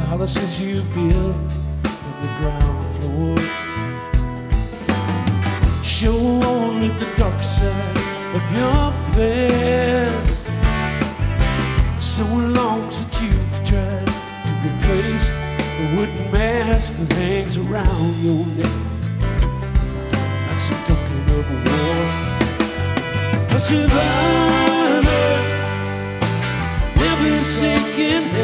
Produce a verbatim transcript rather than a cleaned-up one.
palaces you built on the ground floor show only the dark side of your past. So long since you've tried to replace the wooden mask that hangs around your neck like some token of war. A survivor, never sinking.